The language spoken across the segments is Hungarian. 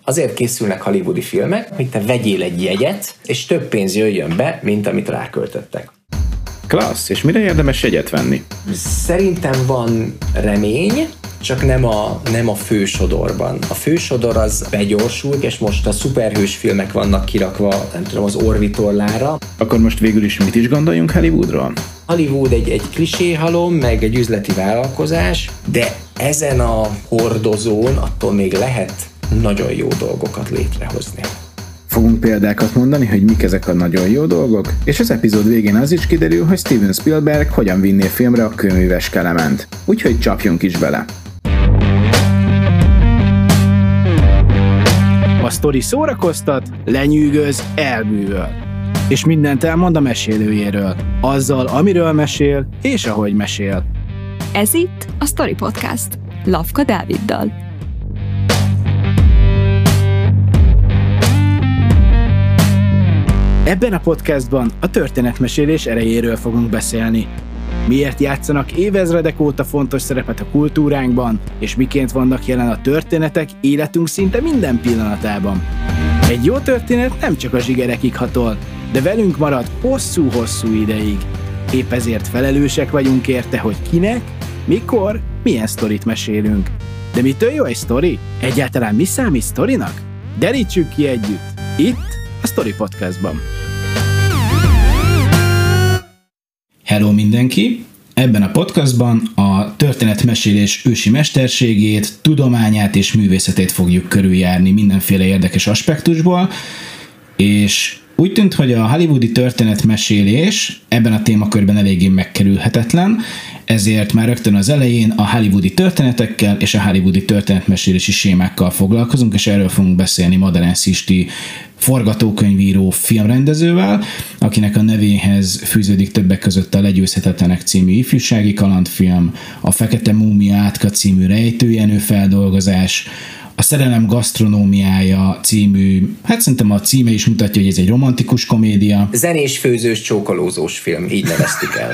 azért készülnek hollywoodi filmek, hogy te vegyél egy jegyet, és több pénz jöjjön be, mint amit ráköltöttek. Klassz, és mire érdemes jegyet venni? Szerintem van remény, csak nem a fősodorban. A fősodor az begyorsult, és most a szuperhős filmek vannak kirakva, nem tudom, az orvitorlára. Akkor most végül is mit is gondoljunk Hollywoodról? Hollywood egy kliséhalom, meg egy üzleti vállalkozás, de ezen a hordozón attól még lehet nagyon jó dolgokat létrehozni. Fogunk példákat mondani, hogy mik ezek a nagyon jó dolgok, és az epizód végén az is kiderül, hogy Steven Spielberg hogyan vinné filmre a kőműves Kelement. Úgyhogy csapjunk is bele! A sztori szórakoztat, lenyűgöz, elbűvöl. És mindent elmond a mesélőjéről, azzal, amiről mesél, és ahogy mesél. Ez itt a Story Podcast, Lavka Dáviddal. Ebben a podcastban a történetmesélés erejéről fogunk beszélni. Miért játszanak évezredek óta fontos szerepet a kultúránkban, és miként vannak jelen a történetek életünk szinte minden pillanatában. Egy jó történet nem csak a zsigerekig hatol, de velünk marad hosszú-hosszú ideig. Épp ezért felelősek vagyunk érte, hogy kinek, mikor, milyen sztorit mesélünk. De mitől jó egy sztori? Egyáltalán mi számít sztorinak? Derítsük ki együtt, itt a Story Podcastban. Hello mindenki! Ebben a podcastban a történetmesélés ősi mesterségét, tudományát és művészetét fogjuk körüljárni mindenféle érdekes aspektusból, és úgy tűnt, hogy a hollywoodi történetmesélés ebben a témakörben eléggé megkerülhetetlen, ezért már rögtön az elején a hollywoodi történetekkel és a hollywoodi történetmesélési sémákkal foglalkozunk, és erről fogunk beszélni Madaren Szisti forgatókönyvíró, filmrendezővel, akinek a nevéhez fűződik többek között a Legyőzhetetlenek című ifjúsági kalandfilm, a Fekete Múmia Átka című rejtőjenő feldolgozás, a Szerelem gasztronómiája című, hát szerintem a címe is mutatja, hogy ez egy romantikus komédia. Zenés, főzős, csókolózós film, így neveztük el.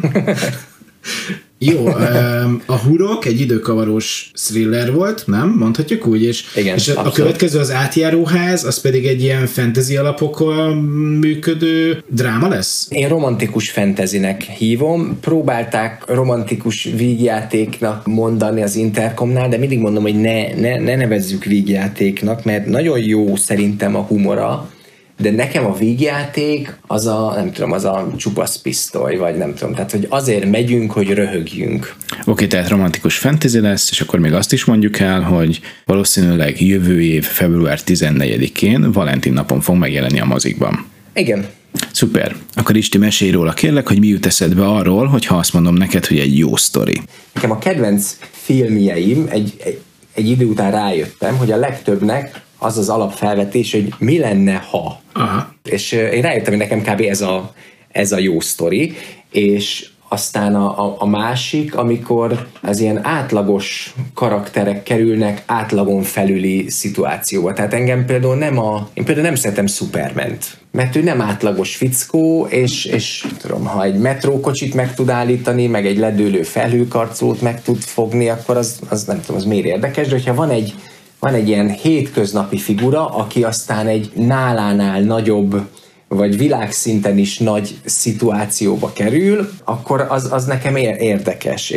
Jó, a Hurok egy időkavarós thriller volt, nem? Mondhatjuk úgy, és a következő az Átjáróház, az pedig egy ilyen fantasy alapokon működő dráma lesz? Én romantikus fantasynek hívom. Próbálták romantikus vígjátéknak mondani az Intercomnál, de mindig mondom, hogy ne nevezzük vígjátéknak, mert nagyon jó szerintem a humora, de nekem a vígjáték az a csupasz pisztoly, vagy nem tudom, tehát hogy azért megyünk, hogy röhögjünk. Oké, tehát romantikus fantasy lesz, és akkor még azt is mondjuk el, hogy valószínűleg jövő év február 14-én, Valentin napon fog megjelenni a mozikban. Igen. Szuper. Akkor Isti, mesélj róla kérlek, hogy mi jut eszedbe arról, hogyha azt mondom neked, hogy egy jó sztori. Nekem a kedvenc filmjeim, egy idő után rájöttem, hogy a legtöbbnek az az alapfelvetés, hogy mi lenne, ha. Aha. És én rájöttem, hogy nekem kb. ez a jó sztori, és aztán a másik, amikor az ilyen átlagos karakterek kerülnek átlagon felüli szituációba. Tehát engem például én például nem szeretem Superment, mert ő nem átlagos fickó, és tudom, ha egy metrókocsit meg tud állítani, meg egy ledőlő felhőkarcolót meg tud fogni, akkor az nem tudom, az miért érdekes, de hogyha van egy ilyen hétköznapi figura, aki aztán egy nálánál nagyobb, vagy világszinten is nagy szituációba kerül, akkor az nekem érdekes.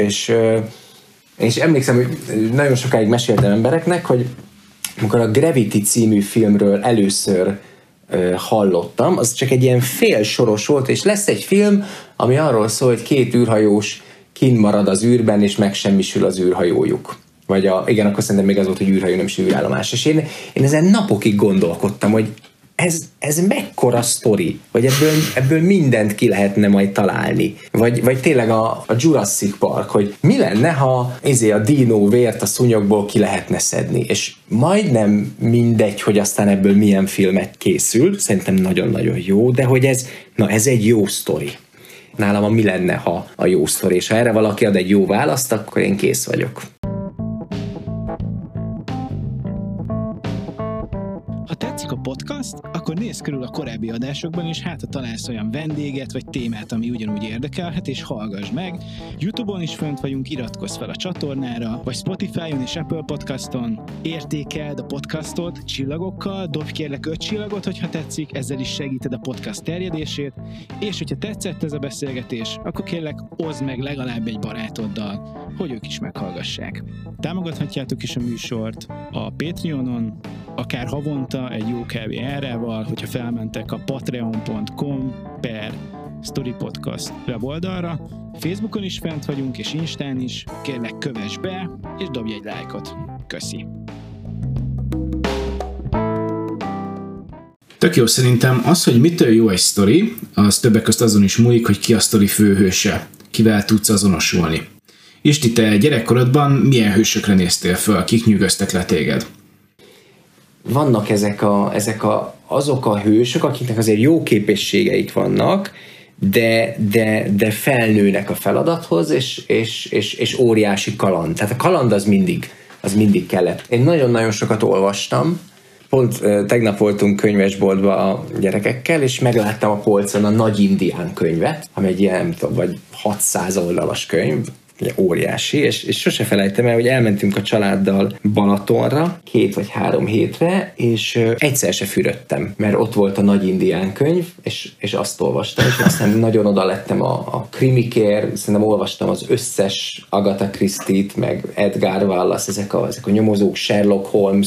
És emlékszem, hogy nagyon sokáig meséltem embereknek, hogy amikor a Gravity című filmről először hallottam, az csak egy ilyen félsoros volt, és lesz egy film, ami arról szól, hogy két űrhajós kint marad az űrben, és megsemmisül az űrhajójuk. Vagy igen, akkor szerintem még az volt, hogy űrhajó, nem is űrállomás. És én ezen napokig gondolkodtam, hogy ez mekkora sztori, vagy ebből mindent ki lehetne majd találni. Vagy tényleg a Jurassic Park, hogy mi lenne, ha a dino vért a szúnyogból ki lehetne szedni. És majdnem mindegy, hogy aztán ebből milyen filmet készül, szerintem nagyon-nagyon jó, de hogy ez egy jó sztori. Nálam a mi lenne, ha a jó sztori, és ha erre valaki ad egy jó választ, akkor én kész vagyok. Ha Ha tetszik a podcast, akkor nézz körül a korábbi adásokban, és hát ha találsz olyan vendéget vagy témát, ami ugyanúgy érdekelhet, és hallgass meg. YouTube-on is fönt vagyunk, iratkozz fel a csatornára, vagy Spotify-on és Apple Podcaston. Értékeld a podcastot csillagokkal, dobj kérlek 5 csillagot, hogyha tetszik, ezzel is segíted a podcast terjedését, és hogyha tetszett ez a beszélgetés, akkor kérlek oszd meg legalább egy barátoddal, hogy ők is meghallgassák. Támogathatjátok is a műsort a Patreonon, akár havonta egy jó kávé árával, hogyha felmentek a patreon.com/storypodcast weboldalra. Facebookon is fent vagyunk, és Instán is. Kérlek, kövess be, és dobj egy lájkot. Köszi! Tök jó, szerintem az, hogy mitől jó egy sztori, az többek közt azon is múlik, hogy ki a sztori főhőse, kivel tudsz azonosulni. Isti, te gyerekkorodban milyen hősökre néztél föl, kik nyűgöztek le téged? Vannak azok a hősök, akiknek azért jó képességeik vannak, de felnőnek a feladathoz, és óriási kaland. Tehát a kaland az mindig kellett. Én nagyon-nagyon sokat olvastam. Pont tegnap voltunk könyvesboltba a gyerekekkel, és megláttam a polcon a Nagy Indián könyvet, ami egy ilyen, nem tudom, vagy 600 oldalas könyv, óriási, és sose felejtem el, hogy elmentünk a családdal Balatonra 2 vagy 3 hétre, és egyszer se fürödtem, mert ott volt a Nagy Indián könyv, és azt olvastam, és aztán nagyon oda lettem a krimikért, szerintem olvastam az összes Agatha Christie-t, meg Edgar Wallace, ezek a nyomozók, Sherlock Holmes,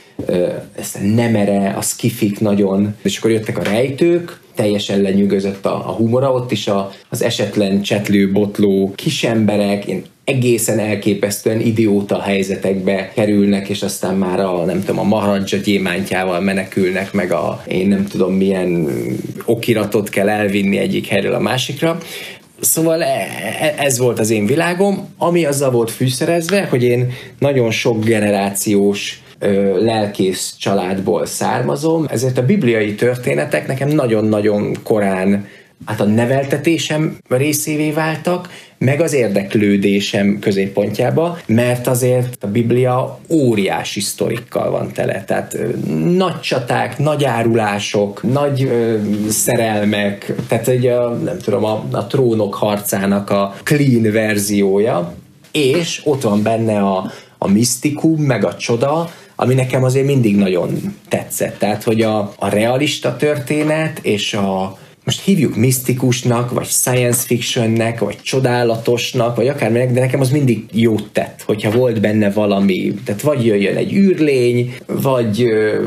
Nemere, a skifik nagyon, és akkor jöttek a rejtők, teljesen lenyűgözött a humora, ott is az esetlen csetlő, botló kisemberek, egészen elképesztően idióta helyzetekbe kerülnek, és aztán már a Maharaja gyémántjával menekülnek, meg én nem tudom milyen okiratot kell elvinni egyik helyről a másikra. Szóval ez volt az én világom, ami azzal volt fűszerezve, hogy én nagyon sok generációs lelkész családból származom, ezért a bibliai történetek nekem nagyon-nagyon korán a neveltetésem részévé váltak, meg az érdeklődésem középpontjába, mert azért a Biblia óriási sztorikkal van tele. Tehát nagy csaták, nagy árulások, nagy szerelmek, tehát egy a Trónok harcának a clean verziója, és ott van benne a misztikum, meg a csoda, ami nekem azért mindig nagyon tetszett. Tehát, hogy a realista történet, és most hívjuk misztikusnak, vagy science fictionnek, vagy csodálatosnak, vagy akárminek, de nekem az mindig jót tett, hogyha volt benne valami, tehát vagy jöjjön egy űrlény, vagy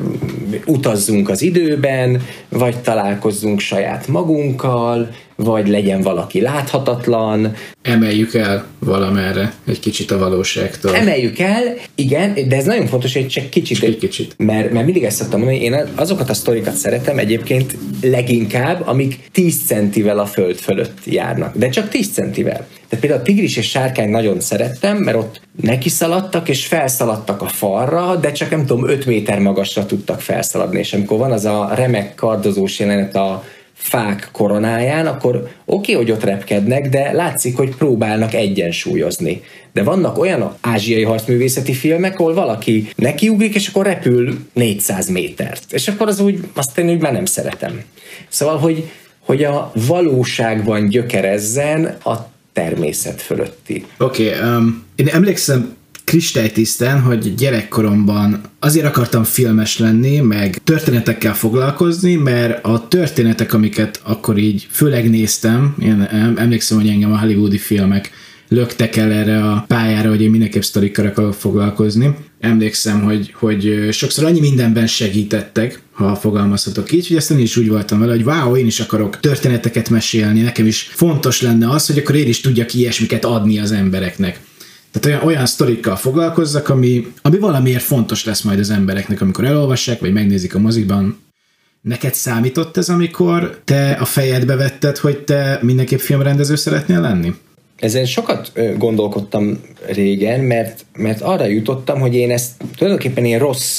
utazzunk az időben, vagy találkozzunk saját magunkkal, vagy legyen valaki láthatatlan. Emeljük el valamerre egy kicsit a valóságtól. Emeljük el, igen, de ez nagyon fontos, hogy csak kicsit. Mert mindig ezt szoktam mondani, én azokat a sztorikat szeretem egyébként leginkább, amik 10 centivel a föld fölött járnak. De csak 10 centivel. Tehát például a Tigris és Sárkány nagyon szerettem, mert ott nekiszaladtak, és felszaladtak a falra, de csak nem tudom, 5 méter magasra tudtak felszaladni, és amikor van az a remek kardozós jelenet a fák koronáján, akkor oké, hogy ott repkednek, de látszik, hogy próbálnak egyensúlyozni. De vannak olyan ázsiai harcművészeti filmek, ahol valaki nekiugrik, és akkor repül 400 métert. És akkor azt én úgy már nem szeretem. Szóval, hogy a valóságban gyökerezzen a természet fölötti. Oké, én emlékszem kristálytisztán, hogy gyerekkoromban azért akartam filmes lenni, meg történetekkel foglalkozni, mert a történetek, amiket akkor így főleg néztem, én emlékszem, hogy engem a hollywoodi filmek löktek el erre a pályára, hogy én mindenképp sztorikkal akarok foglalkozni. Emlékszem, hogy sokszor annyi mindenben segítettek, ha fogalmazhatok így, hogy aztán is úgy voltam vele, hogy wow, én is akarok történeteket mesélni, nekem is fontos lenne az, hogy akkor én is tudjak ilyesmiket adni az embereknek. Tehát olyan sztorikkal foglalkozzak, ami valamiért fontos lesz majd az embereknek, amikor elolvassák, vagy megnézik a mozikban. Neked számított ez, amikor te a fejedbe vetted, hogy te mindenképp filmrendező szeretnél lenni? Ezen sokat gondolkodtam régen, mert arra jutottam, hogy én ezt tulajdonképpen rossz,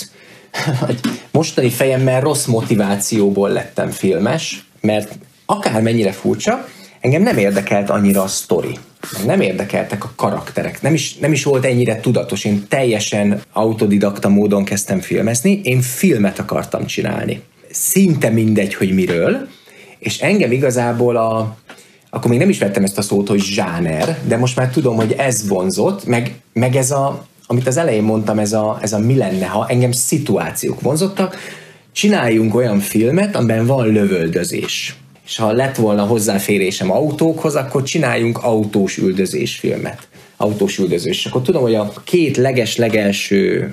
mostani fejemmel rossz motivációból lettem filmes, mert akármennyire furcsa, engem nem érdekelt annyira a sztori. nem érdekeltek a karakterek. Nem is volt ennyire tudatos. Én teljesen autodidakta módon kezdtem filmezni, én filmet akartam csinálni. Szinte mindegy, hogy miről, és engem igazából akkor még nem ismertem ezt a szót, hogy zsáner, de most már tudom, hogy ez vonzott, meg ez amit az elején mondtam, ez a mi lenne, ha engem szituációk vonzottak, csináljunk olyan filmet, amiben van lövöldözés. És ha lett volna hozzáférésem autókhoz, akkor csináljunk autós üldözés filmet. Autós üldözés. És akkor tudom, hogy a két legelső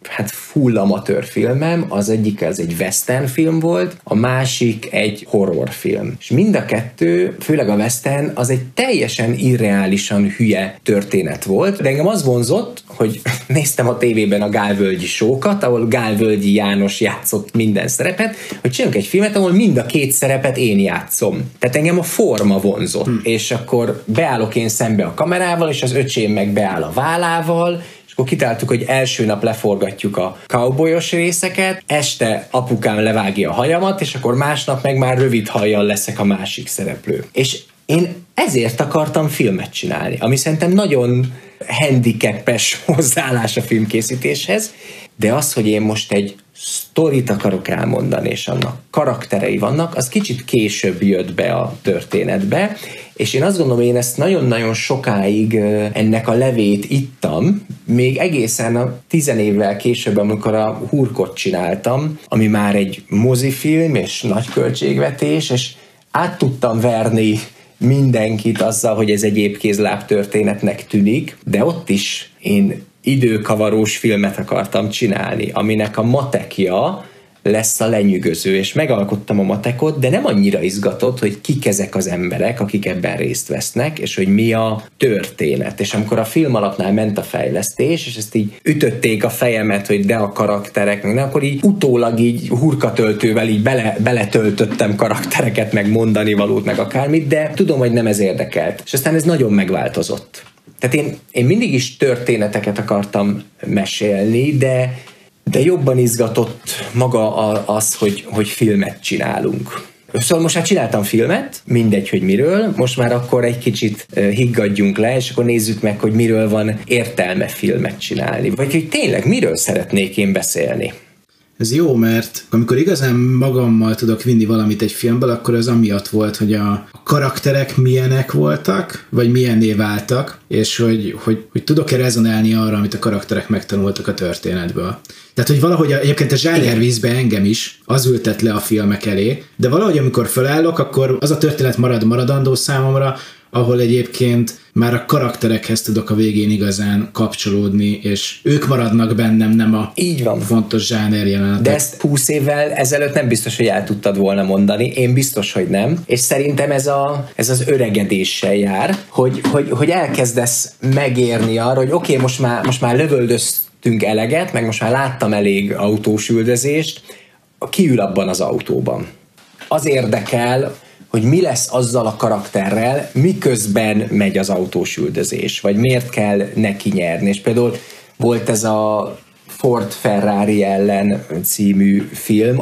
full amatőr filmem, az egyik az egy western film volt, a másik egy horrorfilm. És mind a kettő, főleg a western, az egy teljesen irreálisan hülye történet volt, de engem az vonzott, hogy néztem a tévében a Gálvölgyi show-kat, ahol Gálvölgyi János játszott minden szerepet, hogy csinálunk egy filmet, ahol mind a két szerepet én játszom. Tehát engem a forma vonzott. És akkor beállok én szembe a kamerával, és az öcsém meg beáll a vállával, akkor kitáltuk, hogy első nap leforgatjuk a cowboyos részeket, este apukám levágja a hajamat, és akkor másnap meg már rövid hajjal leszek a másik szereplő. És én ezért akartam filmet csinálni, ami szerintem nagyon handicapes hozzáállás a filmkészítéshez, de az, hogy én most egy sztorit akarok elmondani, és annak karakterei vannak, az kicsit később jött be a történetbe, és én azt gondolom, hogy én ezt nagyon-nagyon sokáig ennek a levét ittam, még egészen 10 évvel később, amikor a Hurkot csináltam, ami már egy mozifilm és nagy költségvetés, és át tudtam verni mindenkit azzal, hogy ez egy épkézláb történetnek tűnik, de ott is én időkavarós filmet akartam csinálni, aminek a matekja lesz a lenyűgöző, és megalkottam a matekot, de nem annyira izgatott, hogy kik ezek az emberek, akik ebben részt vesznek, és hogy mi a történet. És amikor a film alapnál ment a fejlesztés, és ezt így ütötték a fejemet, hogy de a karakterek, meg nem, akkor így utólag így hurkatöltővel így beletöltöttem karaktereket, meg mondani valót, meg akármit, de tudom, hogy nem ez érdekelt. És aztán ez nagyon megváltozott. Tehát én mindig is történeteket akartam mesélni, de jobban izgatott maga az, hogy filmet csinálunk. Szóval most már csináltam filmet, mindegy, hogy miről, most már akkor egy kicsit higgadjunk le, és akkor nézzük meg, hogy miről van értelme filmet csinálni. Vagy hogy tényleg miről szeretnék én beszélni. Ez jó, mert amikor igazán magammal tudok vinni valamit egy filmből, akkor az amiatt volt, hogy a karakterek milyenek voltak, vagy milyenné váltak, és hogy tudok-e rezonálni arra, amit a karakterek megtanultak a történetből. Tehát, hogy valahogy egyébként a zsánervízbe engem is az ültet le a filmek elé, de valahogy amikor fölállok, akkor az a történet maradandó számomra, ahol egyébként már a karakterekhez tudok a végén igazán kapcsolódni, és ők maradnak bennem, nem a így van. Fontos zsáner jelenetek. De ezt 20 évvel ezelőtt nem biztos, hogy el tudtad volna mondani, én biztos, hogy nem, és szerintem ez az öregedéssel jár, hogy elkezdesz megérni arra, hogy oké, most már lövöldöztünk eleget, meg most már láttam elég autós üldözést, ki ül abban az autóban. Az érdekel, hogy mi lesz azzal a karakterrel, miközben megy az autós üldözés, vagy miért kell neki nyerni. És például volt ez a Ford Ferrari ellen című film,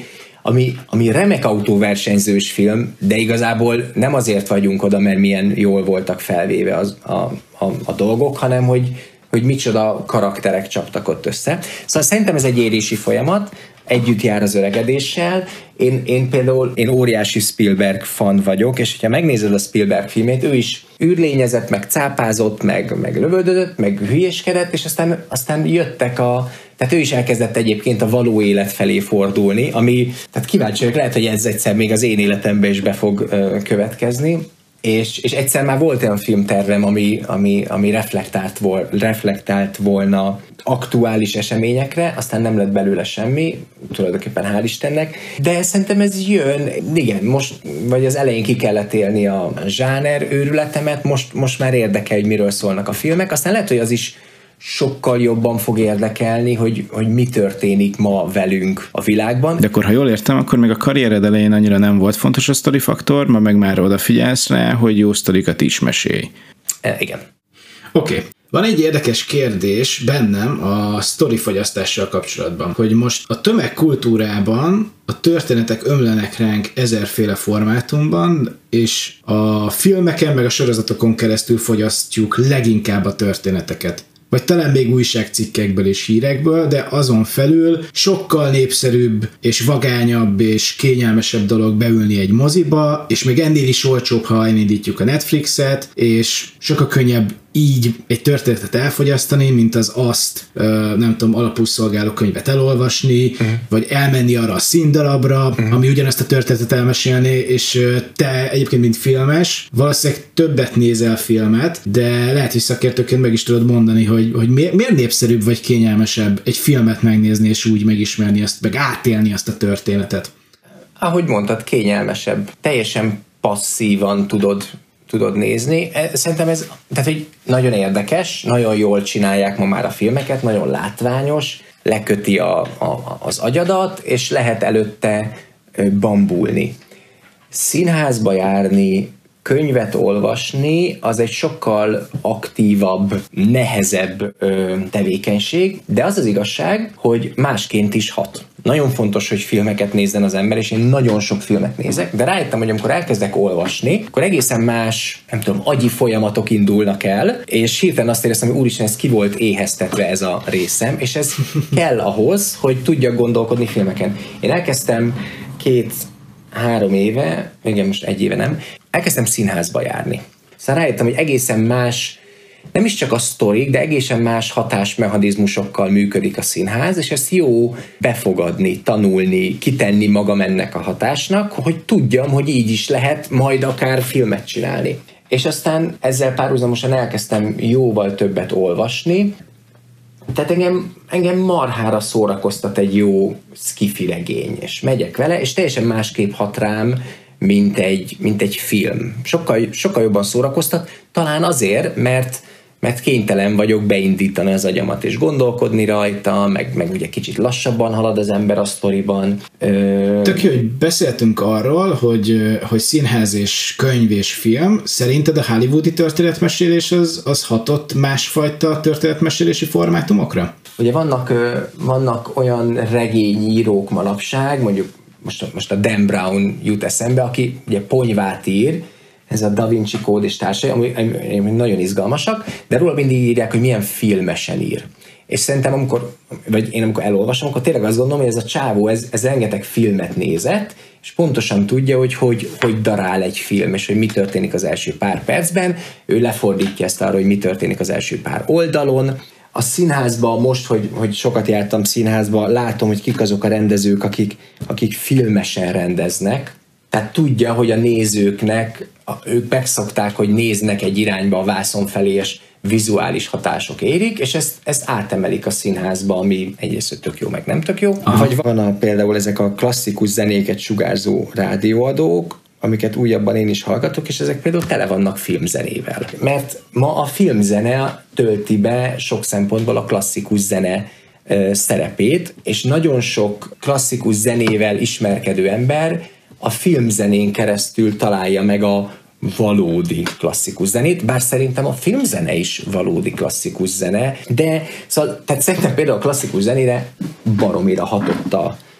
ami remek autóversenyzős film, de igazából nem azért vagyunk oda, mert milyen jól voltak felvéve a dolgok, hanem hogy micsoda karakterek csaptak ott össze. Szóval szerintem ez egy érési folyamat, együtt jár az öregedéssel. Én óriási Spielberg fan vagyok, és hogyha megnézed a Spielberg filmét, ő is űrlényezett, meg cápázott, meg lövöldözött, meg hülyéskedett, és aztán jöttek tehát ő is elkezdett egyébként a való élet felé fordulni, tehát kíváncsi vagyok, lehet, hogy ez egyszer még az én életemben is be fog következni. És egyszer már volt olyan filmtervem, ami reflektált volna aktuális eseményekre, aztán nem lett belőle semmi, tulajdonképpen hál' Istennek, de szerintem ez jön, igen, most, vagy az elején ki kellett élni a zsáner őrületemet, most már érdekel, hogy miről szólnak a filmek, aztán lehet, hogy az is sokkal jobban fog érdekelni, hogy mi történik ma velünk a világban. De akkor, ha jól értem, akkor még a karriered elején annyira nem volt fontos a sztori faktor, ma meg már odafigyelsz rá, hogy jó sztorikat is mesélj. Igen. Oké. Van egy érdekes kérdés bennem a sztorifogyasztással kapcsolatban, hogy most a tömegkultúrában a történetek ömlenek ránk ezerféle formátumban, és a filmeken meg a sorozatokon keresztül fogyasztjuk leginkább a történeteket. Vagy talán még újságcikkekből és hírekből, de azon felül sokkal népszerűbb és vagányabb és kényelmesebb dolog beülni egy moziba, és még ennél is olcsóbb, ha elindítjuk a Netflixet, és sokkal könnyebb így egy történetet elfogyasztani, mint az azt, nem tudom, alapul szolgáló könyvet elolvasni, vagy elmenni arra a színdarabra, ami ugyanezt a történetet elmesélni, és te egyébként, mint filmes, valószínűleg többet nézel filmet, de lehet, hogy szakértőként meg is tudod mondani, hogy miért népszerűbb vagy kényelmesebb egy filmet megnézni, és úgy megismerni azt, meg átélni azt a történetet. Ahogy mondtad, kényelmesebb. Teljesen passzívan tudod nézni. Szerintem ez, tehát, hogy nagyon érdekes, nagyon jól csinálják ma már a filmeket, nagyon látványos, leköti az agyadat, és lehet előtte bambulni. Színházba járni, könyvet olvasni, az egy sokkal aktívabb, nehezebb tevékenység, de az az igazság, hogy másként is hat. Nagyon fontos, hogy filmeket nézzen az ember, és én nagyon sok filmet nézek, de rájöttem, hogy amikor elkezdek olvasni, akkor egészen más, nem tudom, agyi folyamatok indulnak el, és hirtelen azt éreztem, hogy úristen, ez ki volt éheztetve ez a részem, és ez kell ahhoz, hogy tudjak gondolkodni filmeken. Én elkezdtem 2-3 éve, igen, most 1 éve nem, elkezdtem színházba járni. Szóval rájöttem, hogy egészen más, nem is csak a sztorik, de egészen más hatásmechanizmusokkal működik a színház, és ezt jó befogadni, tanulni, kitenni magam ennek a hatásnak, hogy tudjam, hogy így is lehet majd akár filmet csinálni. És aztán ezzel párhuzamosan elkezdtem jóval többet olvasni, tehát engem marhára szórakoztat egy jó sci-fi regény, és megyek vele, és teljesen másképp hat rám, mint egy film. Sokkal jobban szórakoztat, talán azért, mert kénytelen vagyok beindítani az agyamat és gondolkodni rajta, meg ugye kicsit lassabban halad az ember a sztoriban. Tök jó, hogy beszéltünk arról, hogy színház és könyv és film. Szerinted a hollywoodi történetmesélés az hatott másfajta történetmesélési formátumokra? Ugye vannak olyan regényírók manapság, mondjuk most a Dan Brown jut eszembe, aki ugye ponyvát ír, ez a Da Vinci Kód és társai, ami nagyon izgalmasak, de róla mindig írják, hogy milyen filmesen ír. És szerintem amikor elolvasom, akkor tényleg azt gondolom, hogy ez a csávó, ez rengeteg filmet nézett, és pontosan tudja, hogy darál egy film, és hogy mi történik az első pár percben, ő lefordítja ezt arra, hogy mi történik az első pár oldalon. A színházban most, hogy sokat jártam színházba, látom, hogy kik azok a rendezők, akik filmesen rendeznek. Tehát tudja, hogy a nézőknek, ők megszokták, hogy néznek egy irányba a vászon felé, és vizuális hatások érik, és ezt átemelik a színházba, ami egyrészt tök jó, meg nem tök jó. Aha. Vagy van például ezek a klasszikus zenéket sugárzó rádióadók, amiket újabban én is hallgatok, és ezek például tele vannak filmzenével. Mert ma a filmzene tölti be sok szempontból a klasszikus zene szerepét, és nagyon sok klasszikus zenével ismerkedő ember a filmzenén keresztül találja meg a valódi klasszikus zenét, bár szerintem a filmzene is valódi klasszikus zene, de szóval, tehát szerintem például a klasszikus zenére baromira hatott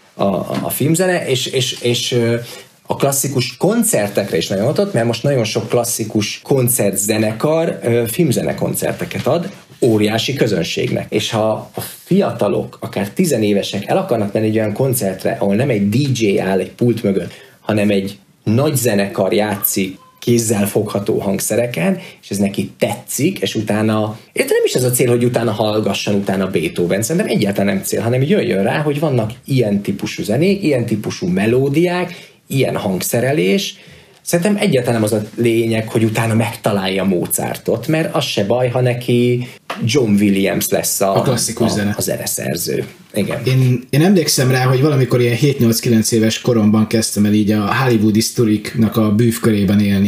a filmzene, és a klasszikus koncertekre is nagyon hatott, mert most nagyon sok klasszikus koncertzenekar filmzene koncerteket ad óriási közönségnek. És ha a fiatalok, akár 10 évesek el akarnak menni egy olyan koncertre, ahol nem egy DJ áll egy pult mögött, hanem egy nagy zenekar játszik kézzel fogható hangszereken, és ez neki tetszik, és utána, érte nem is ez a cél, hogy utána hallgasson utána Beethoven, szerintem egyáltalán nem cél, hanem jöjjön rá, hogy vannak ilyen típusú zenék, ilyen típusú melódiák, ilyen hangszerelés. Szerintem egyáltalán nem az a lényeg, hogy utána megtalálja Mozartot, mert az se baj, ha neki John Williams lesz a klasszikus zene. A zeneszerző. Igen. Én emlékszem rá, hogy valamikor ilyen 7-8-9 éves koromban kezdtem el így a hollywoodi sztoriknak a bűvkörében élni,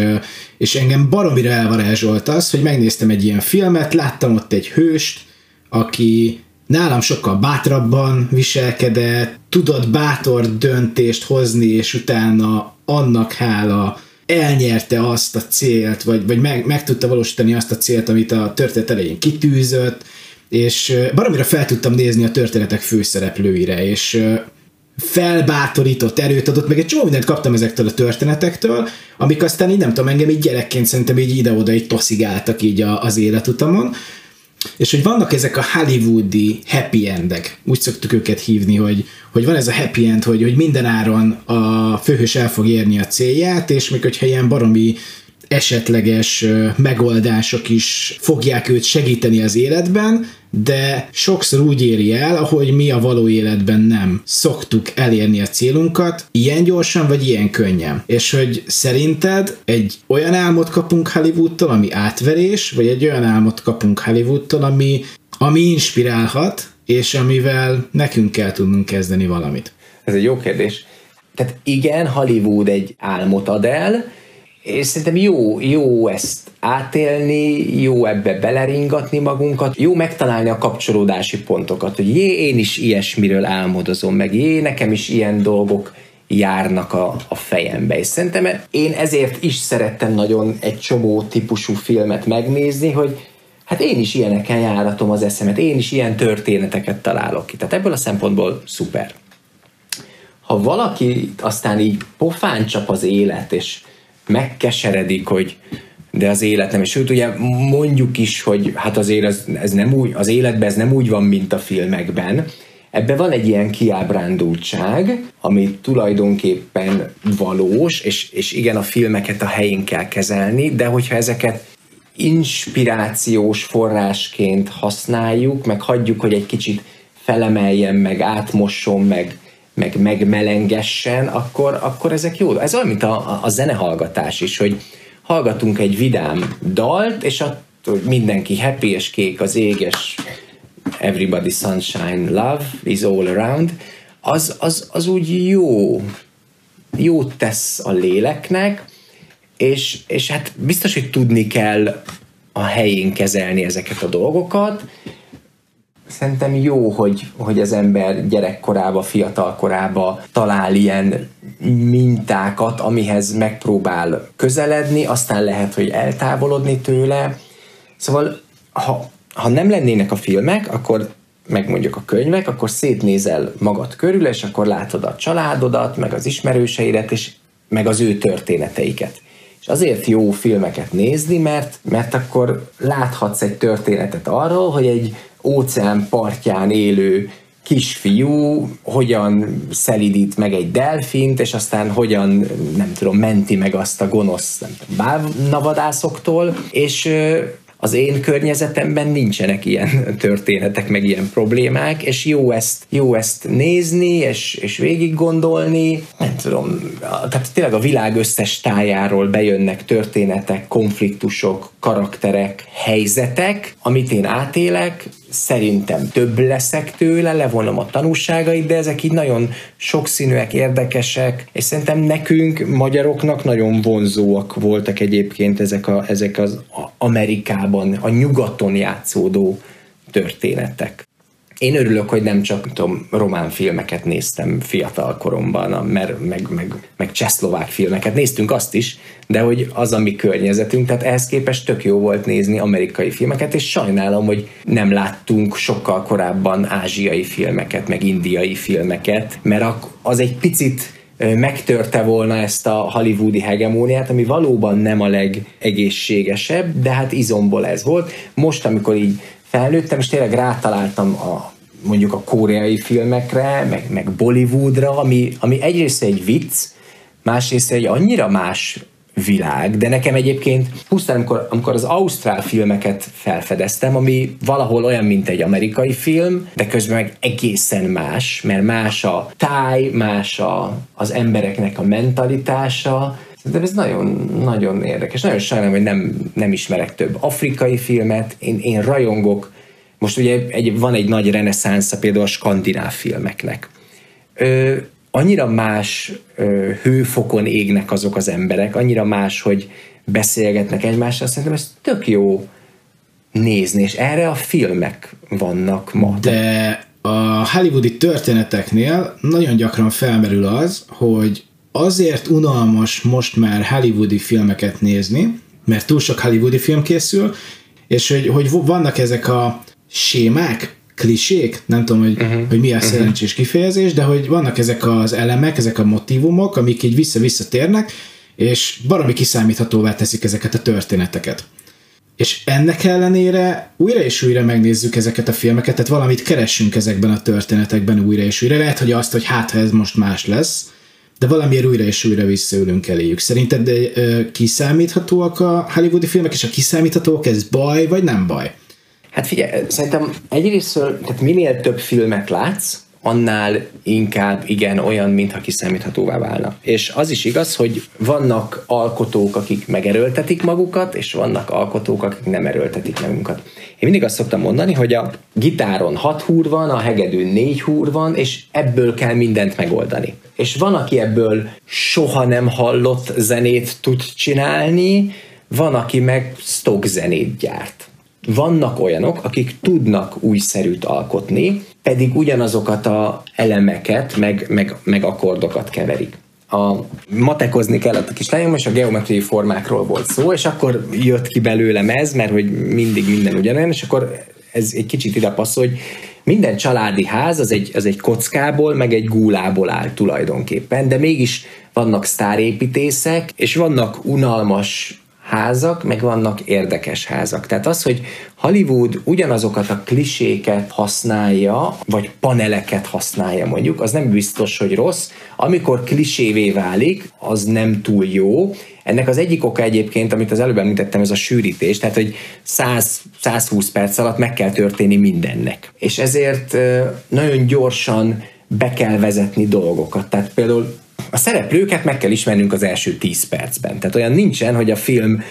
és engem baromira elvarázsolt az, hogy megnéztem egy ilyen filmet, láttam ott egy hőst, aki nálam sokkal bátrabban viselkedett, tudott bátor döntést hozni, és utána annak hála elnyerte azt a célt, vagy meg tudta valósítani azt a célt, amit a történet elején kitűzött, és baromira fel tudtam nézni a történetek főszereplőire, és felbátorított, erőt adott, meg egy csomó mindent kaptam ezektől a történetektől, amik aztán így nem tudom, engem így gyerekként szerintem így ide-oda így toszigáltak így az életutamon, és hogy vannak ezek a hollywoodi happy endek, úgy szoktuk őket hívni, hogy van ez a happy end, hogy minden áron a főhős el fog érni a célját, és még hogyha ilyen baromi esetleges megoldások is fogják őt segíteni az életben, de sokszor úgy éri el, ahogy mi a való életben nem szoktuk elérni a célunkat, ilyen gyorsan vagy ilyen könnyen. És hogy szerinted egy olyan álmot kapunk Hollywoodtól, ami átverés, vagy egy olyan álmot kapunk Hollywoodtól, ami inspirálhat, és amivel nekünk kell tudnunk kezdeni valamit? Ez egy jó kérdés. Tehát igen, Hollywood egy álmot ad el, és szerintem jó ezt átélni, jó ebbe beleringatni magunkat, jó megtalálni a kapcsolódási pontokat, hogy én is ilyesmiről álmodozom, meg nekem is ilyen dolgok járnak a fejembe. És szerintem én ezért is szerettem nagyon egy csomó típusú filmet megnézni, hogy hát én is ilyeneken járatom az eszemet, én is ilyen történeteket találok ki. Tehát ebből a szempontból szuper. Ha valaki aztán így pofán csap az élet, és megkeseredik, hogy de az élet nem, és sőt ugye mondjuk is, hogy hát azért ez nem úgy, az életben ez nem úgy van, mint a filmekben. Ebben van egy ilyen kiábrándultság, ami tulajdonképpen valós, és igen, a filmeket a helyén kell kezelni, de hogyha ezeket inspirációs forrásként használjuk, meg hagyjuk, hogy egy kicsit felemeljen, meg átmosson, meg megmelengessen, akkor ezek jó. Ez olyan, mint a zenehallgatás is, hogy hallgatunk egy vidám dalt, és mindenki happy és kék az ég, és everybody sunshine, love is all around, az úgy jót tesz a léleknek, és hát biztos, hogy tudni kell a helyén kezelni ezeket a dolgokat. Szerintem jó, hogy az ember gyerekkorába, fiatalkorába talál ilyen mintákat, amihez megpróbál közeledni, aztán lehet, hogy eltávolodni tőle. Szóval, ha nem lennének a filmek, akkor meg mondjuk a könyvek, akkor szétnézel magad körül, és akkor látod a családodat, meg az ismerőseidet, és meg az ő történeteiket. És azért jó filmeket nézni, mert akkor láthatsz egy történetet arról, hogy egy óceán partján élő kisfiú hogyan szelidít meg egy delfint, és aztán hogyan, nem tudom, menti meg azt a gonosz bálnavadászoktól, és az én környezetemben nincsenek ilyen történetek, meg ilyen problémák, és jó ezt nézni, és végig gondolni. Nem tudom, tehát tényleg a világ összes tájáról bejönnek történetek, konfliktusok, karakterek, helyzetek, amit én átélek, szerintem több leszek tőle, levonom a tanulságait, de ezek így nagyon sokszínűek, érdekesek, és szerintem nekünk, magyaroknak nagyon vonzóak voltak egyébként ezek az Amerikában, a nyugaton játszódó történetek. Én örülök, hogy nem csak román filmeket néztem fiatal koromban, meg csehszlovák filmeket, néztünk azt is, de hogy az a mi környezetünk, tehát ehhez képest tök jó volt nézni amerikai filmeket, és sajnálom, hogy nem láttunk sokkal korábban ázsiai filmeket, meg indiai filmeket, mert az egy picit megtörte volna ezt a hollywoodi hegemóniát, ami valóban nem a legegészségesebb, de hát izomból ez volt. Most, amikor így felnőttem, és tényleg rátaláltam mondjuk a koreai filmekre, meg Bollywoodra, ami egyrészt egy vicc, másrészt egy annyira más világ, de nekem egyébként pusztán amikor az ausztrál filmeket felfedeztem, ami valahol olyan, mint egy amerikai film, de közben meg egészen más, mert más a táj, más az embereknek a mentalitása, de ez nagyon, nagyon érdekes. Nagyon sajnálom, hogy nem ismerek több afrikai filmet, én rajongok. Most ugye van egy nagy reneszánsza például a skandináv filmeknek. Annyira más hőfokon égnek azok az emberek, annyira más, hogy beszélgetnek egymással, szerintem ez tök jó nézni, és erre a filmek vannak ma. De a hollywoodi történeteknél nagyon gyakran felmerül az, hogy azért unalmas most már hollywoodi filmeket nézni, mert túl sok hollywoodi film készül, és hogy vannak ezek a sémák, klisék, nem tudom, hogy mi a szerencsés kifejezés, de hogy vannak ezek az elemek, ezek a motívumok, amik így vissza-vissza térnek, és baromi kiszámíthatóvá teszik ezeket a történeteket. És ennek ellenére újra és újra megnézzük ezeket a filmeket, tehát valamit keressünk ezekben a történetekben újra és újra. Lehet, hogy azt, hogy hát ha ez most más lesz, de valamiért újra és újra visszaülünk eléjük. Szerinted kiszámíthatóak a hollywoodi filmek, és a kiszámíthatóak, ez baj, vagy nem baj? Hát figyelj, szerintem egyrésztől, tehát minél több filmet látsz, annál inkább igen olyan, mintha kiszámíthatóvá válna. És az is igaz, hogy vannak alkotók, akik megerőltetik magukat, és vannak alkotók, akik nem erőltetik magukat. Én mindig azt szoktam mondani, hogy a gitáron 6 húr van, a hegedűn 4 húr van, és ebből kell mindent megoldani. És van, aki ebből soha nem hallott zenét tud csinálni, van, aki meg stock zenét gyárt. Vannak olyanok, akik tudnak újszerűt alkotni, pedig ugyanazokat az elemeket, meg akkordokat keverik. Matekozni kellett a kislányom, és a geometriai formákról volt szó, és akkor jött ki belőlem ez, mert hogy mindig minden ugyanolyan, és akkor ez egy kicsit ide passzol, hogy minden családi ház az egy kockából, meg egy gúlából áll tulajdonképpen, de mégis vannak sztárépítészek, és vannak unalmas házak, meg vannak érdekes házak. Tehát az, hogy Hollywood ugyanazokat a kliséket használja, vagy paneleket használja mondjuk, az nem biztos, hogy rossz. Amikor klisévé válik, az nem túl jó. Ennek az egyik oka egyébként, amit az előbb említettem, ez a sűrítés, tehát hogy 100-120 perc alatt meg kell történni mindennek. És ezért nagyon gyorsan be kell vezetni dolgokat. Tehát például a szereplőket meg kell ismernünk az első 10 percben. Tehát olyan nincsen, hogy a film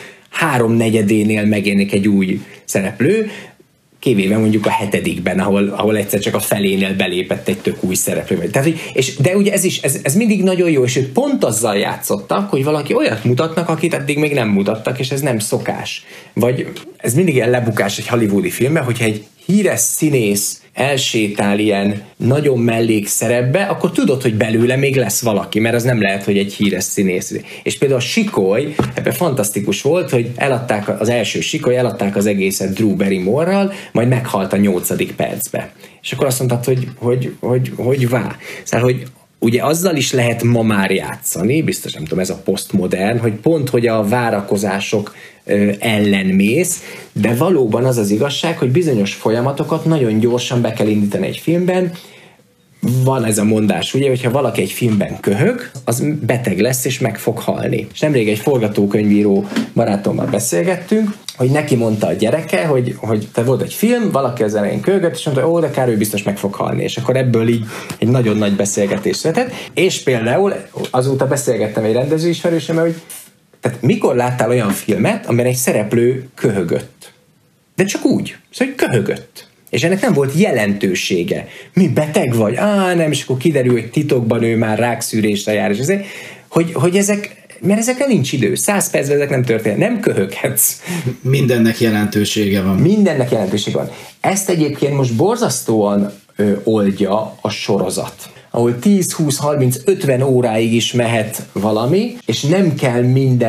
3/4-énél megjelenik egy új szereplő, kivéve mondjuk a 7-ben, ahol egyszer csak a felénél belépett egy tök új szereplő. Tehát, de ugye ez mindig nagyon jó, és ők pont azzal játszottak, hogy valaki olyat mutatnak, akit eddig még nem mutattak, és ez nem szokás. Vagy ez mindig ilyen lebukás egy hollywoodi filmben, hogyha egy híres színész elsétál ilyen nagyon mellékszerepbe, akkor tudod, hogy belőle még lesz valaki, mert az nem lehet, hogy egy híres színész. És például a Sikoly, ebben fantasztikus volt, hogy eladták az első Sikoly, eladták az egészet Drew Barrymore-ral, majd meghalt a 8. percbe. És akkor azt mondtad, hogy vá. Szóval, hogy ugye azzal is lehet ma már játszani, biztos nem tudom, ez a posztmodern, hogy pont, hogy a várakozások ellen mész, de valóban az az igazság, hogy bizonyos folyamatokat nagyon gyorsan be kell indítani egy filmben. Van ez a mondás, ugye, hogyha valaki egy filmben köhög, az beteg lesz és meg fog halni. És nemrég egy forgatókönyvíró barátommal beszélgettünk, hogy neki mondta a gyereke, hogy te volt egy film, valaki az elején köhögött, és mondta, de kár, ő biztos meg fog halni. És akkor ebből így egy nagyon nagy beszélgetés született. És például azóta beszélgettem egy rendezőismerősömmel, hogy tehát mikor láttál olyan filmet, amiben egy szereplő köhögött? De csak úgy, szóval, hogy köhögött. És ennek nem volt jelentősége. Mi, beteg vagy? Nem, és akkor kiderül, hogy titokban ő már rákszűrésre jár. És ezért, hogy mert ezekre nincs idő. 100 percben ezek nem történnek. Nem köhöghetsz. Mindennek jelentősége van. Mindennek jelentősége van. Ezt egyébként most borzasztóan oldja a sorozat, ahol 10, 20, 30, 50 óráig is mehet valami, és nem kell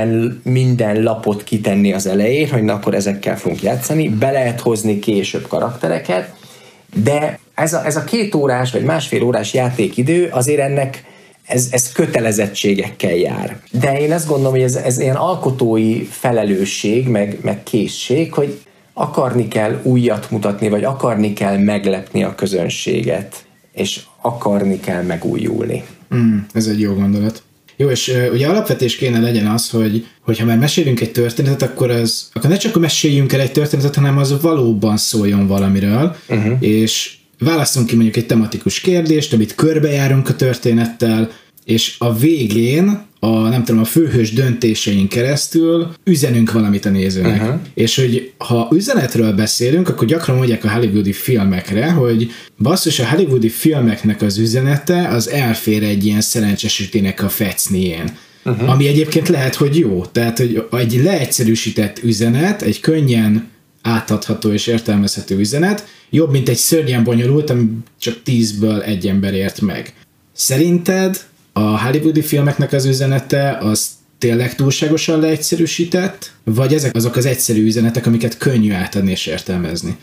minden lapot kitenni az elején, hogy na, akkor ezekkel fogunk játszani, be lehet hozni később karaktereket, de ez a 2 órás vagy másfél órás játékidő azért ennek ez kötelezettségekkel jár. De én azt gondolom, hogy ez ilyen alkotói felelősség, meg készség, hogy akarni kell újat mutatni, vagy akarni kell meglepni a közönséget, és akarni kell megújulni. Ez egy jó gondolat. Jó, és ugye alapvetés kéne legyen az, hogy ha már mesélünk egy történetet, akkor ne csak meséljünk el egy történetet, hanem az valóban szóljon valamiről, és válasszunk ki mondjuk egy tematikus kérdést, amit körbejárunk a történettel, és a végén a főhős döntésein keresztül üzenünk valamit a nézőnek. És hogy ha üzenetről beszélünk, akkor gyakran mondják a hollywoodi filmekre, hogy basszus, a hollywoodi filmeknek az üzenete az elfér egy ilyen szerencsesítének a fecnién. Ami egyébként lehet, hogy jó. Tehát, hogy egy leegyszerűsített üzenet, egy könnyen átadható és értelmezhető üzenet, jobb, mint egy szörnyen bonyolult, ami csak 10-ből 1 ember ért meg. Szerinted a hollywoodi filmeknek az üzenete az tényleg túlságosan leegyszerűsített, vagy ezek azok az egyszerű üzenetek, amiket könnyű átadni és értelmezni?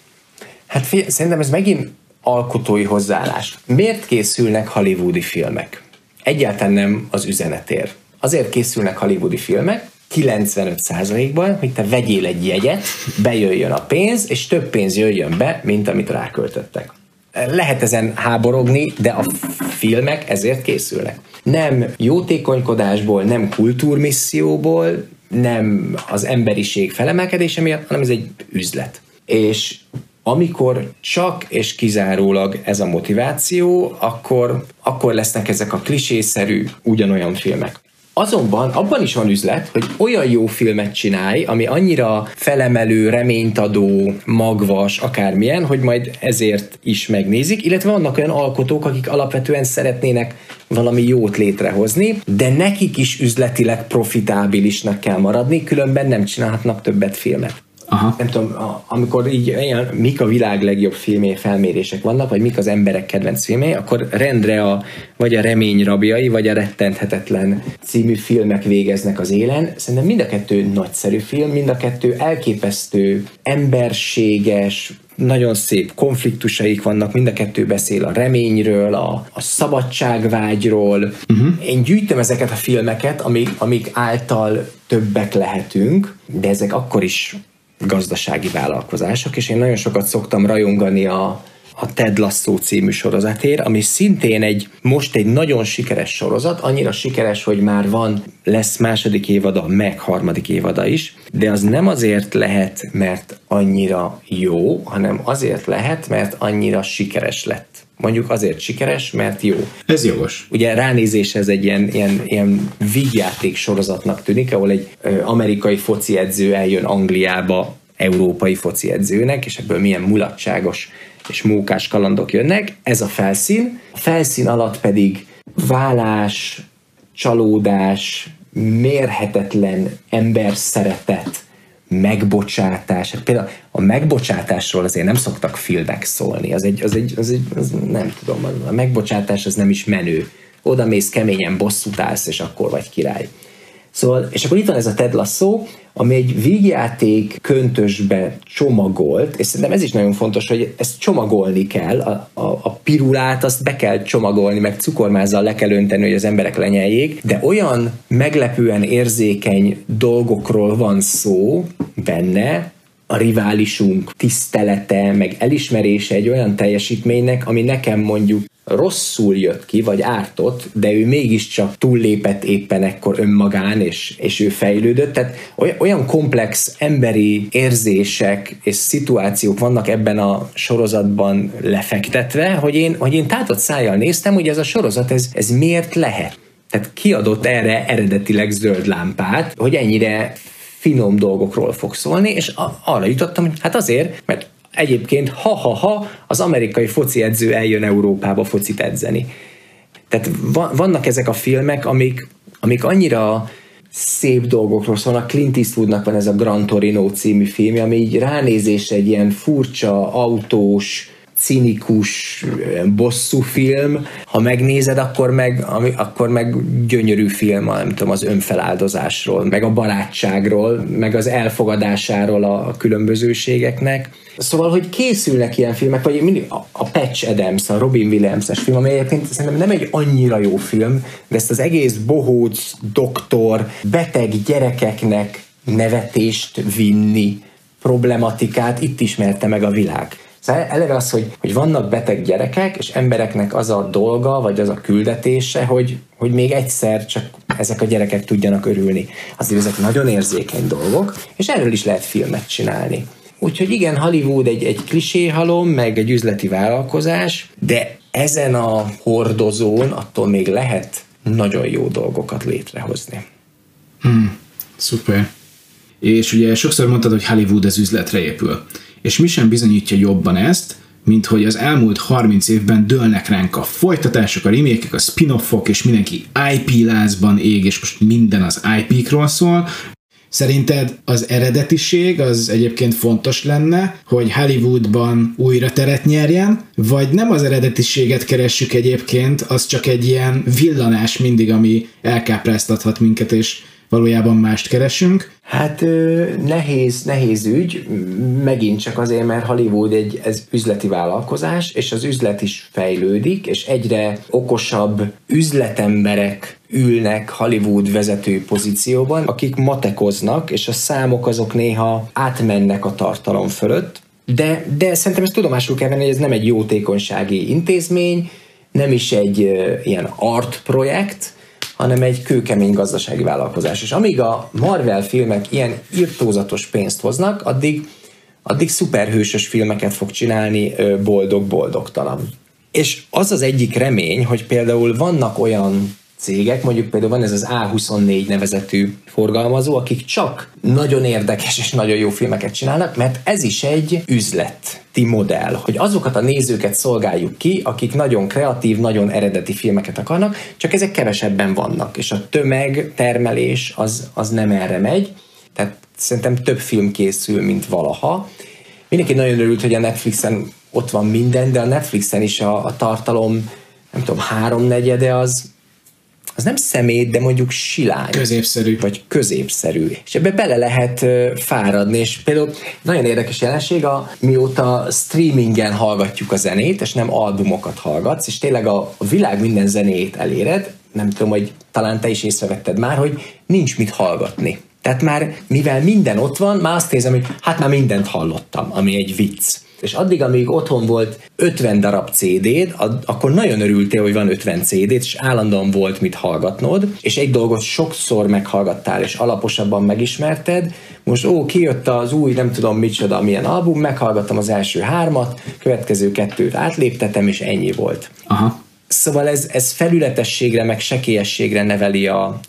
Hát szerintem ez megint alkotói hozzáállás. Miért készülnek hollywoodi filmek? Egyáltalán nem az üzenetért. Azért készülnek hollywoodi filmek, 95%-ban, hogy te vegyél egy jegyet, bejöjjön a pénz, és több pénz jöjjön be, mint amit ráköltöttek. Lehet ezen háborogni, de a filmek ezért készülnek. Nem jótékonykodásból, nem kultúrmisszióból, nem az emberiség felemelkedése miatt, hanem ez egy üzlet. És amikor csak és kizárólag ez a motiváció, akkor lesznek ezek a klisészerű, ugyanolyan filmek. Azonban abban is van üzlet, hogy olyan jó filmet csinálj, ami annyira felemelő, reményt adó, magvas, akármilyen, hogy majd ezért is megnézik, illetve vannak olyan alkotók, akik alapvetően szeretnének valami jót létrehozni, de nekik is üzletileg profitábilisnak kell maradni, különben nem csinálhatnak többet filmet. Aha. Nem tudom, amikor így mik a világ legjobb filmé felmérések vannak, vagy mik az emberek kedvenc filmé, akkor rendre vagy a Remény rabjai, vagy a Rettenthetetlen című filmek végeznek az élen. Szerintem mind a kettő nagyszerű film, mind a kettő elképesztő, emberséges, nagyon szép konfliktusaik vannak, mind a kettő beszél a reményről, a szabadságvágyról. Én gyűjtöm ezeket a filmeket, amik által többek lehetünk, de ezek akkor is gazdasági vállalkozások, és én nagyon sokat szoktam rajongani a Ted Lasso című sorozatért, ami szintén most egy nagyon sikeres sorozat, annyira sikeres, hogy már lesz második évada, meg harmadik évada is, de az nem azért lehet, mert annyira jó, hanem azért lehet, mert annyira sikeres lett. Mondjuk azért sikeres, mert jó. Ez jogos. Ugye ránézés ez egy ilyen vígjáték sorozatnak tűnik, ahol egy amerikai foci edző eljön Angliába európai foci edzőnek, és ebből milyen mulatságos és mókás kalandok jönnek. Ez a felszín. A felszín alatt pedig válás, csalódás, mérhetetlen emberszeretet, megbocsátás. Például a megbocsátásról azért nem szoktak filmek szólni. Az nem tudom, a megbocsátás az nem is menő. Oda mész, keményen bosszút állsz, és akkor vagy király. Szóval, és akkor itt van ez a Ted Lasso, ami egy vígjáték köntösbe csomagolt, és szerintem ez is nagyon fontos, hogy ezt csomagolni kell, a pirulát azt be kell csomagolni, meg cukormázzal le kell önteni, hogy az emberek lenyeljék, de olyan meglepően érzékeny dolgokról van szó benne, a riválisunk tisztelete, meg elismerése egy olyan teljesítménynek, ami nekem mondjuk rosszul jött ki, vagy ártott, de ő mégiscsak túllépett éppen ekkor önmagán, és ő fejlődött. Tehát olyan komplex emberi érzések és szituációk vannak ebben a sorozatban lefektetve, hogy én tátott szájjal néztem, hogy ez a sorozat, ez miért lehet. Tehát kiadott erre eredetileg zöld lámpát, hogy ennyire finom dolgokról fog szólni, és arra jutottam, hogy hát azért, mert egyébként az amerikai foci edző eljön Európába focit edzeni. Tehát vannak ezek a filmek, amik annyira szép dolgokról szólnak. Clint Eastwoodnak van ez a Gran Torino című film, ami így ránézésre egy ilyen furcsa, autós, cinikus bosszúfilm. Ha megnézed, akkor meg gyönyörű film, nem tudom, az önfeláldozásról, meg a barátságról, meg az elfogadásáról a különbözőségeknek. Szóval, hogy készülnek ilyen filmek, vagy mindig a Patch Adams, a Robin Williams-es film, amely egyébként szerintem nem egy annyira jó film, de ezt az egész bohóc, doktor, beteg gyerekeknek nevetést vinni problematikát itt ismerte meg a világ. Szóval eleve az, hogy vannak beteg gyerekek, és embereknek az a dolga, vagy az a küldetése, hogy még egyszer csak ezek a gyerekek tudjanak örülni. Azért ezek nagyon érzékeny dolgok, és erről is lehet filmet csinálni. Úgyhogy igen, Hollywood egy kliséhalom, meg egy üzleti vállalkozás, de ezen a hordozón attól még lehet nagyon jó dolgokat létrehozni. Szuper. És ugye sokszor mondtad, hogy Hollywood az üzletre épül. És mi sem bizonyítja jobban ezt, mint hogy az elmúlt 30 évben dőlnek ránk a folytatások, a remake-ek, a spin-offok, és mindenki IP lázban ég, és most minden az IP-król szól. Szerinted az eredetiség az egyébként fontos lenne, hogy Hollywoodban újra teret nyerjen, vagy nem az eredetiséget keressük egyébként, az csak egy ilyen villanás mindig, ami elkápráztathat minket, és valójában mást keresünk? Hát nehéz ügy, megint csak azért, mert Hollywood ez üzleti vállalkozás, és az üzlet is fejlődik, és egyre okosabb üzletemberek ülnek Hollywood vezető pozícióban, akik matekoznak, és a számok azok néha átmennek a tartalom fölött, de szerintem ezt tudomásul kell venni, hogy ez nem egy jótékonysági intézmény, nem is egy ilyen art projekt, hanem egy kőkemény gazdasági vállalkozás. És amíg a Marvel filmek ilyen irtózatos pénzt hoznak, addig szuperhősös filmeket fog csinálni boldog-boldogtalan. És az az egyik remény, hogy például vannak olyan cégek, mondjuk például van ez az A24 nevezetű forgalmazó, akik csak nagyon érdekes és nagyon jó filmeket csinálnak, mert ez is egy üzleti modell, hogy azokat a nézőket szolgáljuk ki, akik nagyon kreatív, nagyon eredeti filmeket akarnak, csak ezek kevesebben vannak, és a tömegtermelés az nem erre megy, tehát szerintem több film készül, mint valaha. Mindenki nagyon örült, hogy a Netflixen ott van minden, de a Netflixen is a tartalom, nem tudom, 3/4 az nem szemét, de mondjuk silány. Középszerű. Vagy középszerű. És ebbe bele lehet fáradni, és például nagyon érdekes jelenség, mióta streamingen hallgatjuk a zenét, és nem albumokat hallgatsz, és tényleg a világ minden zenét eléred, nem tudom, hogy talán te is észrevetted már, hogy nincs mit hallgatni. Tehát már, mivel minden ott van, már azt nézem, hogy hát már mindent hallottam, ami egy vicc. És addig, amíg otthon volt 50 darab CD-d, akkor nagyon örültél, hogy van 50 CD-d, és állandóan volt mit hallgatnod, és egy dolgot sokszor meghallgattál, és alaposabban megismerted. Most kijött az új, nem tudom micsoda, milyen album, meghallgattam az első 3, következő 2 átléptetem, és ennyi volt. Aha. Szóval ez felületességre, meg sekélyességre neveli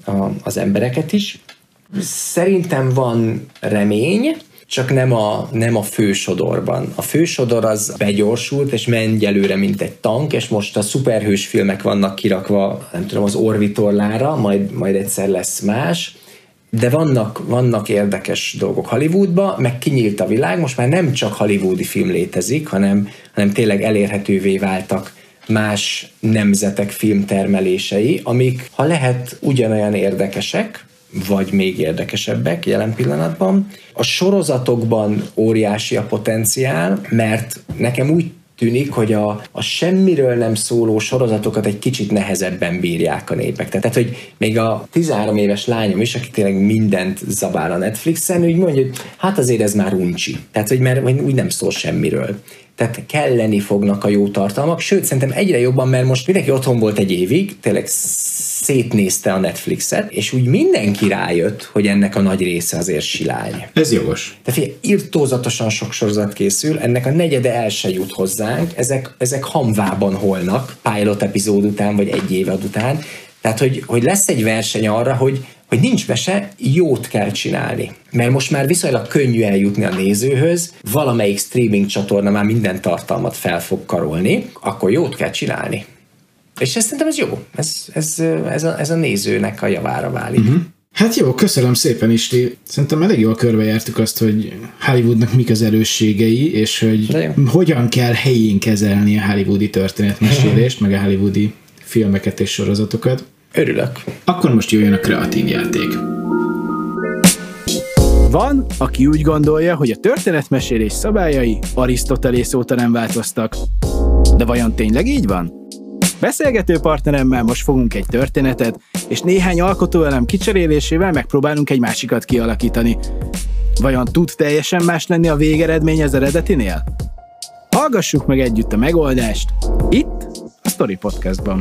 az embereket is. Szerintem van remény, csak nem a fősodorban. A fősodor az begyorsult, és menj előre, mint egy tank, és most a szuperhős filmek vannak kirakva, nem tudom, az orvitorlára, majd egyszer lesz más, de vannak érdekes dolgok Hollywoodba, meg kinyílt a világ, most már nem csak hollywoodi film létezik, hanem tényleg elérhetővé váltak más nemzetek filmtermelései, amik, ha lehet, ugyanolyan érdekesek, vagy még érdekesebbek jelen pillanatban. A sorozatokban óriási a potenciál, mert nekem úgy tűnik, hogy a semmiről nem szóló sorozatokat egy kicsit nehezebben bírják a népek. Tehát, hogy még a 13 éves lányom is, aki tényleg mindent zabál a Netflixen, úgy mondja, hogy hát azért ez már uncsi. Tehát, hogy mert úgy nem szól semmiről. Tehát kelleni fognak a jó tartalmak, sőt, szerintem egyre jobban, mert most mindenki otthon volt egy évig, tényleg szétnézte a Netflixet, és úgy mindenki rájött, hogy ennek a nagy része azért silány. Ez jogos. Tehát figyelj, irtózatosan sok sorozat készül, ennek a 4 el se jut hozzánk, ezek hamvában holnak, pilot epizód után, vagy 1 évad után. Tehát, hogy lesz egy verseny arra, hogy nincs mese, jót kell csinálni. Mert most már viszonylag könnyű eljutni a nézőhöz, valamelyik streaming csatorna már minden tartalmat fel fog karolni, akkor jót kell csinálni. És szerintem ez jó. Ez a nézőnek a javára válik. Uh-huh. Hát jó, köszönöm szépen, Isti. Szerintem elég jól körbejártuk azt, hogy Hollywoodnak mik az erősségei, és hogy hogyan kell helyén kezelni a hollywoodi történetmesélést, meg a hollywoodi filmeket és sorozatokat. Örülök. Akkor most jöjjön a kreatív játék. Van, aki úgy gondolja, hogy a történetmesélés szabályai Arisztotelész óta nem változtak. De vajon tényleg így van? Beszélgető partneremmel most fogunk egy történetet, és néhány alkotóelem kicserélésével megpróbálunk egy másikat kialakítani. Vajon tud teljesen más lenni a végeredmény az eredetinél? Hallgassuk meg együtt a megoldást, itt a Story Podcastban.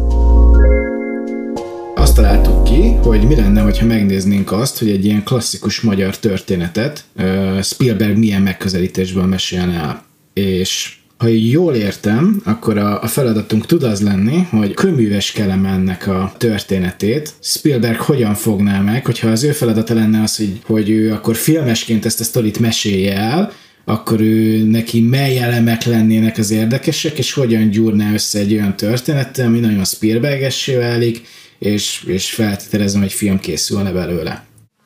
Azt találtuk ki, hogy mi lenne, ha megnéznénk azt, hogy egy ilyen klasszikus magyar történetet Spielberg milyen megközelítésből mesélne el. És ha jól értem, akkor a feladatunk tud az lenni, hogy Kőműves Kelemennek a történetét Spielberg hogyan fogná meg, hogyha az ő feladata lenne az, hogy ő akkor filmesként ezt a sztorit mesélje el, akkor ő neki mely elemek lennének az érdekesek, és hogyan gyúrná össze egy olyan történettel, ami nagyon Spielbergessé válik, és feltételezem, hogy film készülne belőle.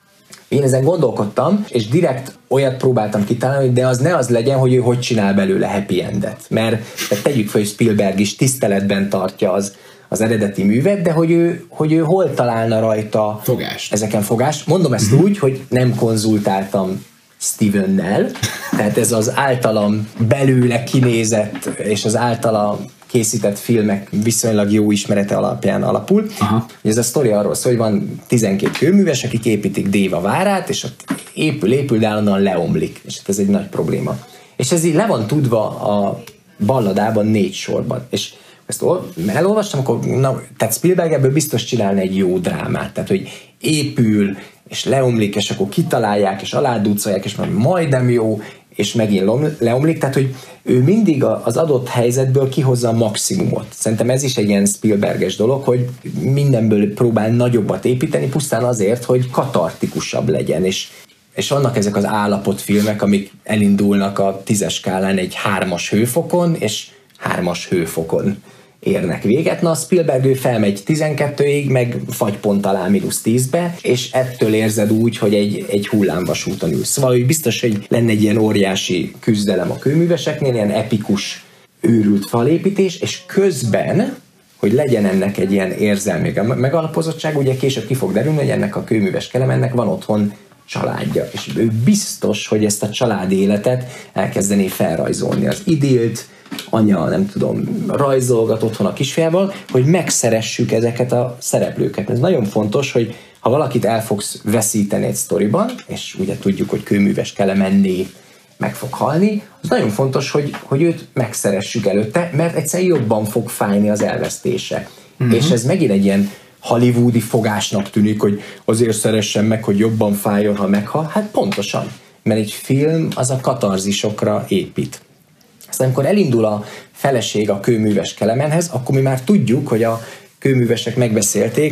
Én ezen gondolkodtam, és direkt olyat próbáltam kitalálni, hogy de az ne az legyen, hogy ő hogy csinál belőle happy endet. Mert tegyük fel, hogy Spielberg is tiszteletben tartja az eredeti művet, de hogy ő hol találna rajta ezeken fogást. Mondom ezt úgy, hogy nem konzultáltam Stevennel, tehát ez az általam belőle kinézett, és az általa készített filmek viszonylag jó ismerete alapján alapul. Ez a sztori arról szól, hogy van 12 kőműves, akik építik Déva várát, és ott épül, de állandóan leomlik. És ez egy nagy probléma. És ez így le van tudva a balladában 4 sorban. És ezt elolvastam, akkor tehát Spielberg ebből biztos csinálna egy jó drámát. Tehát, hogy épül, és leomlik, és akkor kitalálják, és aládúcolják, és majdnem jó, és megint leomlik, tehát hogy ő mindig az adott helyzetből kihozza a maximumot. Szerintem ez is egy ilyen Spielberges dolog, hogy mindenből próbál nagyobbat építeni, pusztán azért, hogy katartikusabb legyen, és vannak ezek az állapotfilmek, amik elindulnak a 10-es skálán egy 3-as hőfokon, és 3-as hőfokon érnek véget. Na, a Spielberg ő felmegy 12-ig, meg fagypont alá -10-be, és ettől érzed úgy, hogy egy hullámvasúton ülsz. Szóval hogy biztos, hogy lenne egy ilyen óriási küzdelem a kőműveseknél, ilyen epikus őrült falépítés, és közben, hogy legyen ennek egy ilyen érzelmi megalapozottság, ugye később ki fog derülni, hogy ennek a kőműves Kelemennek van otthon családja, és ő biztos, hogy ezt a családi életet elkezdené felrajzolni. Az idillt, anya, nem tudom, rajzolgat otthon a kisfiával, hogy megszeressük ezeket a szereplőket. Ez nagyon fontos, hogy ha valakit el fogsz veszíteni egy sztoriban, és ugye tudjuk, hogy kőműves Kelemenné meg fog halni, az nagyon fontos, hogy őt megszeressük előtte, mert egyszerűen jobban fog fájni az elvesztése. És ez megint egy ilyen hollywoodi fogásnak tűnik, hogy azért szeressen meg, hogy jobban fájjon, ha meghal. Hát pontosan, mert egy film az a katarzisokra épít. Aztán amikor elindul a feleség a kőműves Kelemenhez, akkor mi már tudjuk, hogy a kőművesek megbeszélték,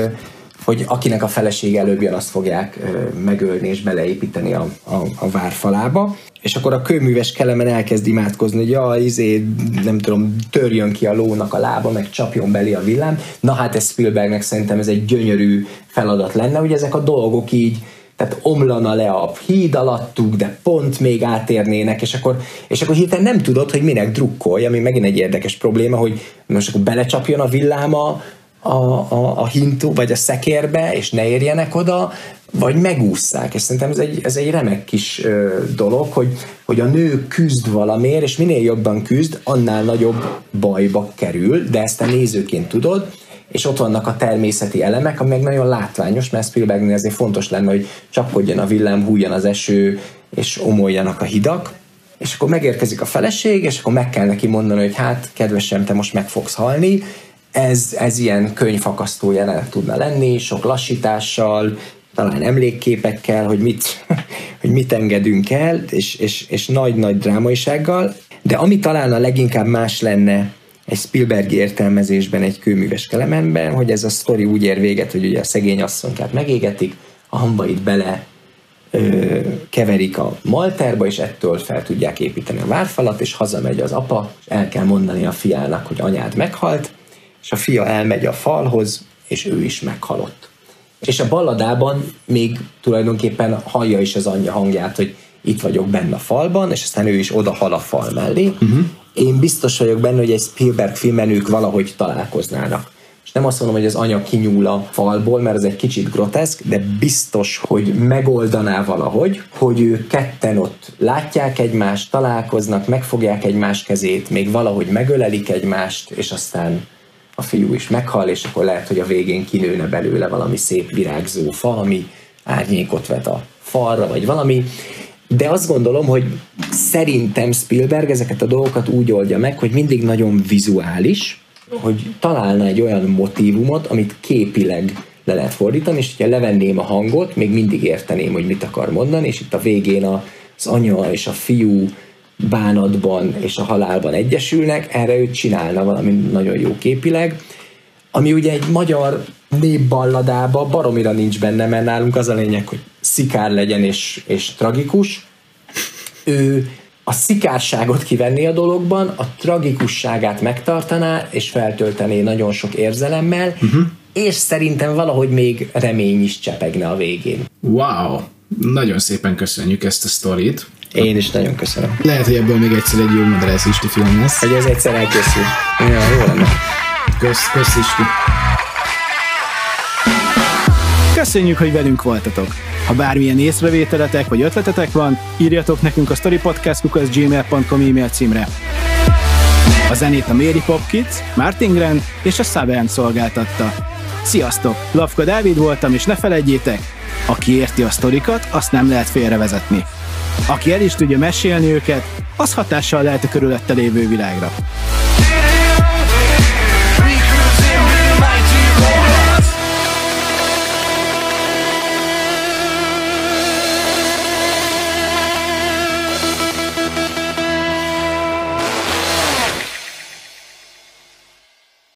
hogy akinek a feleség előbb jön, azt fogják megölni és beleépíteni a várfalába. És akkor a kőműves Kelemen elkezd imádkozni, hogy nem tudom, törjön ki a lónak a lába, meg csapjon belé a villám. Na hát ez Spielbergnek szerintem ez egy gyönyörű feladat lenne, hogy ezek a dolgok így, tehát omlana le a híd alattuk, de pont még átérnének, és akkor hirtelen nem tudod, hogy minek drukkolj, ami megint egy érdekes probléma, hogy most akkor belecsapjon a villáma a hintó, vagy a szekérbe, és ne érjenek oda, vagy megússzák. És szerintem ez egy remek kis dolog, hogy a nő küzd valamiért, és minél jobban küzd, annál nagyobb bajba kerül, de ezt te nézőként tudod, és ott vannak a természeti elemek, ami meg nagyon látványos, mert Spielbergnél ezért fontos lenne, hogy csapkodjon a villám, hújjon az eső, és omoljanak a hidak, és akkor megérkezik a feleség, és akkor meg kell neki mondani, hogy hát, kedvesem, te most meg fogsz halni. Ez ilyen könyvfakasztó jelenet tudna lenni, sok lassítással, talán emlékképekkel, hogy mit engedünk el, és nagy-nagy drámaisággal, de ami talán a leginkább más lenne egy Spielbergi értelmezésben, egy kőműves Kelemenben, hogy ez a sztori úgy ér véget, hogy ugye a szegény asszonykát megégetik, a hambait bele keverik a malterba, és ettől fel tudják építeni a várfalat, és hazamegy az apa, és el kell mondani a fiának, hogy anyád meghalt, és a fia elmegy a falhoz, és ő is meghalott. És a balladában még tulajdonképpen hallja is az anyja hangját, hogy itt vagyok benne a falban, és aztán ő is oda hal a fal mellé. Én biztos vagyok benne, hogy egy Spielberg filmen ők valahogy találkoznának. És nem azt mondom, hogy az anya kinyúl a falból, mert ez egy kicsit groteszk, de biztos, hogy megoldaná valahogy, hogy ők ketten ott látják egymást, találkoznak, megfogják egymás kezét, még valahogy megölelik egymást, és aztán a fiú is meghal, és akkor lehet, hogy a végén kinőne belőle valami szép virágzó fa, ami árnyékot vet a falra, vagy valami. De azt gondolom, hogy szerintem Spielberg ezeket a dolgokat úgy oldja meg, hogy mindig nagyon vizuális, hogy találna egy olyan motívumot, amit képileg le lehet fordítani, és hogyha levenném a hangot, még mindig érteném, hogy mit akar mondani, és itt a végén az anya és a fiú bánatban és a halálban egyesülnek, erre ő csinálna valami nagyon jó képileg, ami ugye egy magyar népballadában baromira nincs benne, mert nálunk az a lényeg, hogy szikár legyen és tragikus. Ő a szikárságot kivenné a dologban, a tragikusságát megtartaná, és feltöltené nagyon sok érzelemmel, és szerintem valahogy még remény is csepegne a végén. Wow! Nagyon szépen köszönjük ezt a sztorit. Én is nagyon köszönöm. Lehet, hogy ebből még egyszer egy jó Madarász Isti film lesz. Hogy ez egyszer elkészül. Ja, jó lenne. Kösz Isti. Köszönjük, hogy velünk voltatok! Ha bármilyen észrevételetek vagy ötletetek van, írjatok nekünk a storypodcast@gmail.com e-mail címre. A zenét a Mary Pop Kids, Martin Grant és a Savern szolgáltatta. Sziasztok! Lavka Dávid voltam, és ne feledjétek, aki érti a sztorikat, azt nem lehet félrevezetni. Aki el is tudja mesélni őket, az hatással lehet a körülötte lévő világra.